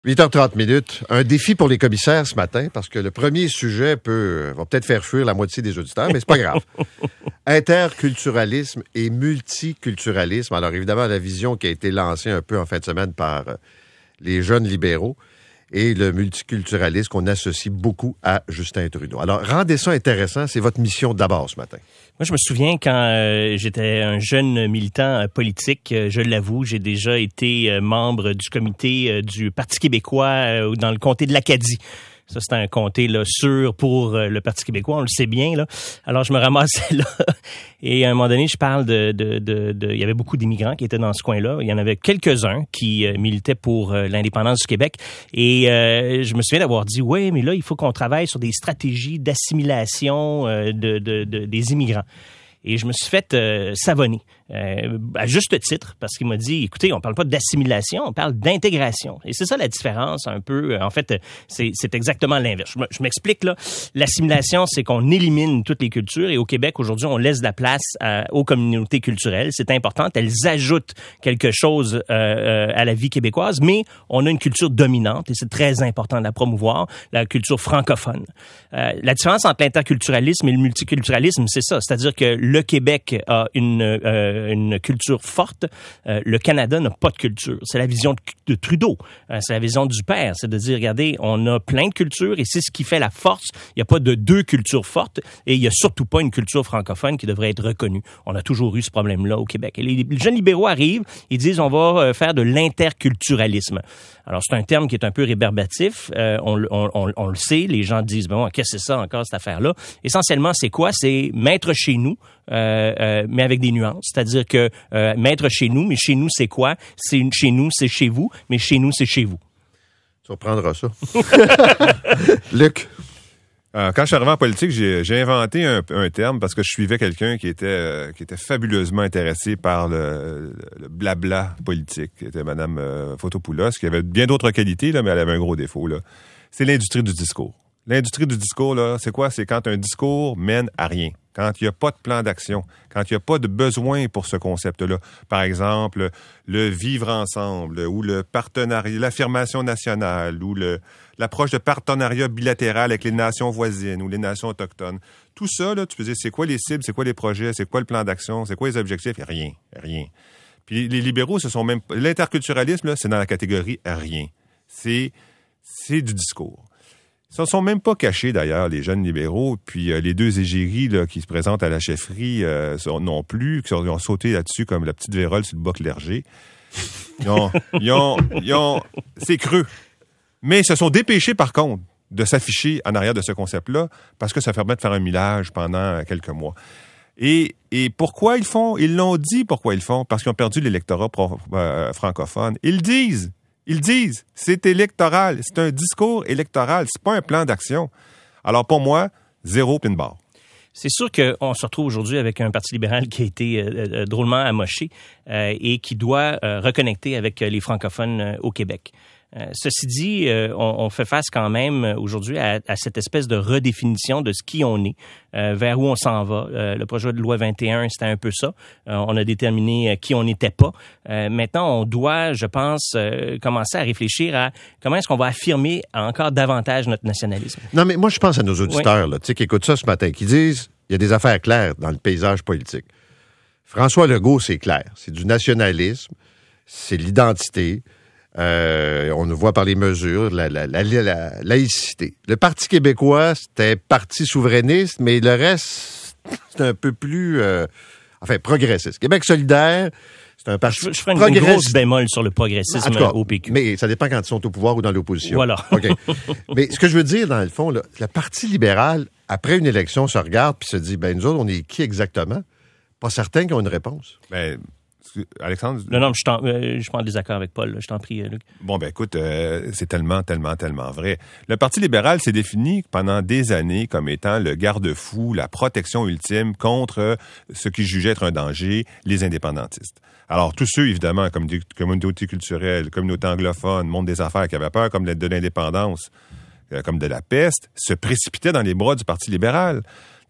8h30. Un défi pour les commissaires ce matin, parce que le premier sujet va peut-être faire fuir la moitié des auditeurs, mais c'est pas grave. Interculturalisme et multiculturalisme. Alors évidemment, la vision qui a été lancée un peu en fin de semaine par les jeunes libéraux et le multiculturalisme qu'on associe beaucoup à Justin Trudeau. Alors, rendez ça intéressant, c'est votre mission d'abord ce matin. Moi, je me souviens quand j'étais un jeune militant politique, je l'avoue, j'ai déjà été membre du comité du Parti québécois dans le comté de l'Acadie. Ça, c'était un comté là, sûr pour le Parti québécois, on le sait bien. Là. Alors, je me ramassais là. Et à un moment donné, je parle il y avait beaucoup d'immigrants qui étaient dans ce coin-là. Il y en avait quelques-uns qui militaient pour l'indépendance du Québec. Et je me souviens d'avoir dit, ouais, mais là, il faut qu'on travaille sur des stratégies d'assimilation des immigrants. Et je me suis fait savonner, à juste titre, parce qu'il m'a dit, écoutez, on parle pas d'assimilation, on parle d'intégration. Et c'est ça la différence un peu. En fait, c'est exactement l'inverse. Je m'explique, là. L'assimilation, c'est qu'on élimine toutes les cultures. Et au Québec, aujourd'hui, on laisse de la place aux communautés culturelles. C'est important. Elles ajoutent quelque chose à la vie québécoise, mais on a une culture dominante et c'est très important de la promouvoir, la culture francophone. La différence entre l'interculturalisme et le multiculturalisme, c'est ça. C'est-à-dire que le Québec a une culture forte. Le Canada n'a pas de culture. C'est la vision de Trudeau. C'est la vision du père. C'est de dire, regardez, on a plein de cultures et c'est ce qui fait la force. Il n'y a pas de deux cultures fortes et il n'y a surtout pas une culture francophone qui devrait être reconnue. On a toujours eu ce problème-là au Québec. Et les jeunes libéraux arrivent, ils disent, on va faire de l'interculturalisme. Alors, c'est un terme qui est un peu rébarbatif. On le sait. Les gens disent, bon, qu'est-ce que c'est ça encore, cette affaire-là? Essentiellement, c'est quoi? C'est mettre chez nous, mais avec des nuances. C'est-à-dire que mettre chez nous, mais chez nous, c'est quoi? Chez nous, c'est chez vous, mais chez nous, c'est chez vous. Tu reprendras ça. Luc? Quand je suis arrivé en politique, j'ai inventé un terme parce que je suivais quelqu'un qui était fabuleusement intéressé par le blabla politique, qui était Mme Fotopoulos, qui avait bien d'autres qualités, là, mais elle avait un gros défaut. Là. C'est l'industrie du discours. L'industrie du discours, là, c'est quoi? C'est quand un discours mène à rien. Quand il n'y a pas de plan d'action, quand il n'y a pas de besoin pour ce concept-là. Par exemple, le vivre ensemble, ou le partenariat, l'affirmation nationale, ou l'approche de partenariat bilatéral avec les nations voisines ou les nations autochtones. Tout ça, là, tu peux dire, c'est quoi les cibles, c'est quoi les projets, c'est quoi le plan d'action, c'est quoi les objectifs? Rien. Puis les libéraux, l'interculturalisme, là, c'est dans la catégorie rien. C'est du discours. Ils ne sont même pas cachés, d'ailleurs, les jeunes libéraux. Puis les deux égéries là, qui se présentent à la chefferie non plus, qui ont sauté là-dessus comme la petite vérole sur le bas clergé. C'est creux. Mais ils se sont dépêchés, par contre, de s'afficher en arrière de ce concept-là parce que ça permet de faire un millage pendant quelques mois. Et pourquoi ils font? Ils l'ont dit pourquoi ils font. Parce qu'ils ont perdu l'électorat francophone. Ils disent, c'est électoral. C'est un discours électoral. C'est pas un plan d'action. Alors, pour moi, zéro pin barre. C'est sûr qu'on se retrouve aujourd'hui avec un Parti libéral qui a été drôlement amoché et qui doit reconnecter avec les francophones au Québec. Ceci dit, on fait face quand même aujourd'hui à cette espèce de redéfinition de ce qui on est, vers où on s'en va. Le projet de loi 21, c'était un peu ça. On a déterminé qui on n'était pas. Maintenant, on doit, je pense, commencer à réfléchir à comment est-ce qu'on va affirmer encore davantage notre nationalisme. Non, mais moi, je pense à nos auditeurs là, tu sais, qui écoutent ça ce matin, qui disent il y a des affaires claires dans le paysage politique. François Legault, c'est clair. C'est du nationalisme, c'est l'identité. On le voit par les mesures, la laïcité. Le Parti québécois, c'était parti souverainiste, mais le reste, c'est un peu plus progressiste. Québec solidaire, c'est un parti je ferai une grosse bémol sur le progressisme en tout cas, au PQ. Mais ça dépend quand ils sont au pouvoir ou dans l'opposition. Voilà. OK. Mais ce que je veux dire, dans le fond, là, le Parti libéral, après une élection, se regarde puis se dit, nous autres, on est qui exactement? Pas certains qui ont une réponse. Alexandre? Non, je suis pas en désaccord avec Paul. Là. Je t'en prie, Luc. Bon, écoute, c'est tellement vrai. Le Parti libéral s'est défini pendant des années comme étant le garde-fou, la protection ultime contre ce qu'il jugeait être un danger, les indépendantistes. Alors, tous ceux, évidemment, comme des communautés culturelles, communautés anglophones, monde des affaires, qui avaient peur comme de l'indépendance, comme de la peste, se précipitaient dans les bras du Parti libéral.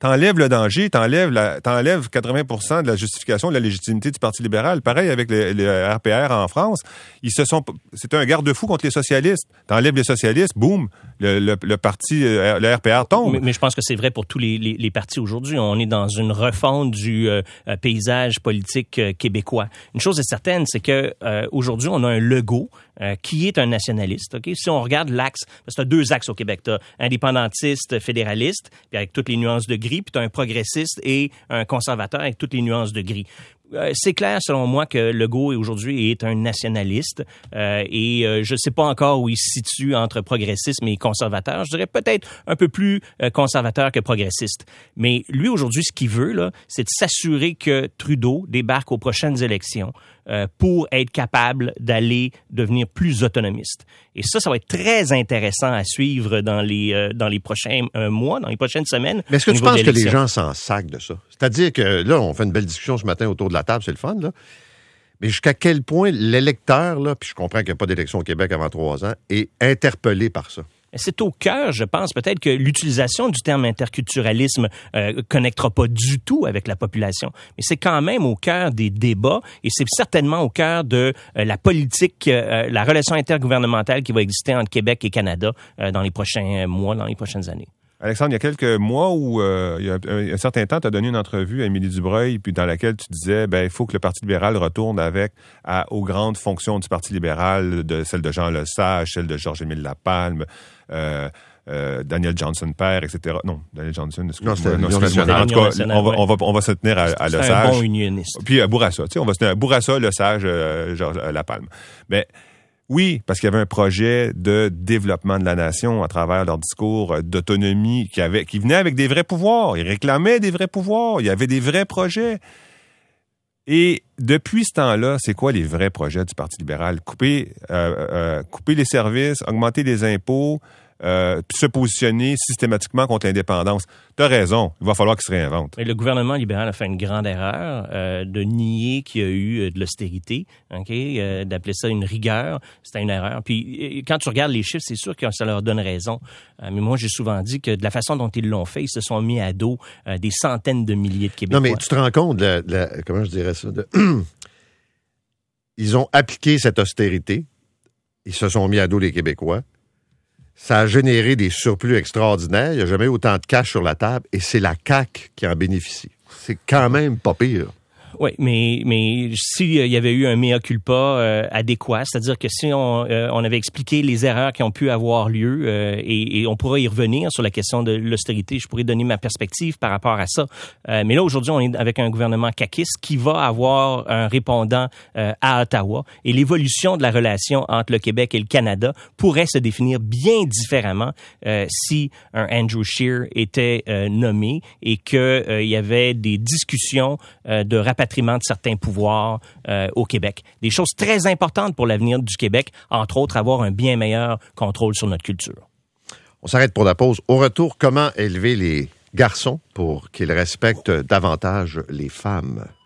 t'enlèves le danger, t'enlèves 80% de la justification de la légitimité du Parti libéral. Pareil avec le RPR en France. C'était un garde-fou contre les socialistes. T'enlèves les socialistes, boum, le parti, le RPR tombe. Mais je pense que c'est vrai pour tous les partis aujourd'hui. On est dans une refonte du paysage politique québécois. Une chose est certaine, c'est que aujourd'hui, on a un Legault qui est un nationaliste. Okay? Si on regarde l'axe, parce que tu as 2 axes au Québec. Tu as indépendantiste, fédéraliste, puis avec toutes les nuances de gris, puis tu as un progressiste et un conservateur avec toutes les nuances de gris. C'est clair, selon moi, que Legault aujourd'hui est un nationaliste et je ne sais pas encore où il se situe entre progressisme et conservateur. Je dirais peut-être un peu plus conservateur que progressiste. Mais lui, aujourd'hui, ce qu'il veut, là, c'est de s'assurer que Trudeau débarque aux prochaines élections pour être capable d'aller devenir plus autonomiste. Et ça va être très intéressant à suivre dans les prochains mois, dans les prochaines semaines. Mais est-ce que tu penses que les gens s'en sacent de ça? C'est-à-dire que là, on fait une belle discussion ce matin autour de la table, c'est le fun, là. Mais jusqu'à quel point l'électeur, là, puis je comprends qu'il n'y a pas d'élection au Québec avant 3 ans, est interpellé par ça? C'est au cœur, je pense, peut-être que l'utilisation du terme interculturalisme connectera pas du tout avec la population, mais c'est quand même au cœur des débats et c'est certainement au cœur de la politique, la relation intergouvernementale qui va exister entre Québec et Canada dans les prochains mois, dans les prochaines années. Alexandre, il y a quelques mois où, il y a un certain temps, tu as donné une entrevue à Émilie Dubreuil, puis dans laquelle tu disais, il faut que le Parti libéral retourne aux grandes fonctions du Parti libéral, celle de Jean Lesage, celle de Georges-Émile Lapalme, Daniel Johnson père, etc. Non, Daniel Johnson, excuse-moi. Non, en tout cas, on va se tenir à Lesage. C'est un bon unioniste. Puis à Bourassa, tu sais, on va se tenir à Bourassa, Lesage, Georges Lapalme. Mais oui, parce qu'il y avait un projet de développement de la nation à travers leur discours d'autonomie qui venait avec des vrais pouvoirs. Ils réclamaient des vrais pouvoirs. Il y avait des vrais projets. Et depuis ce temps-là, c'est quoi les vrais projets du Parti libéral? Couper les services, augmenter les impôts, puis se positionner systématiquement contre l'indépendance. T'as raison, il va falloir qu'il se réinvente. Et le gouvernement libéral a fait une grande erreur de nier qu'il y a eu de l'austérité, d'appeler ça une rigueur. C'était une erreur. Puis quand tu regardes les chiffres, c'est sûr que ça leur donne raison. Mais moi, j'ai souvent dit que de la façon dont ils l'ont fait, ils se sont mis à dos des centaines de milliers de Québécois. Non, mais tu te rends compte comment je dirais ça? Ils ont appliqué cette austérité. Ils se sont mis à dos les Québécois. Ça a généré des surplus extraordinaires. Il n'y a jamais eu autant de cash sur la table et c'est la CAQ qui en bénéficie. C'est quand même pas pire. Oui, mais s'il y avait eu un mea culpa adéquat, c'est-à-dire que si on avait expliqué les erreurs qui ont pu avoir lieu et on pourra y revenir sur la question de l'austérité, je pourrais donner ma perspective par rapport à ça. Mais là, aujourd'hui, on est avec un gouvernement caquiste qui va avoir un répondant à Ottawa et l'évolution de la relation entre le Québec et le Canada pourrait se définir bien différemment si un Andrew Scheer était nommé et qu'il y avait des discussions de rapatriement de certains pouvoirs au Québec. Des choses très importantes pour l'avenir du Québec, entre autres, avoir un bien meilleur contrôle sur notre culture. On s'arrête pour la pause. Au retour, comment élever les garçons pour qu'ils respectent davantage les femmes?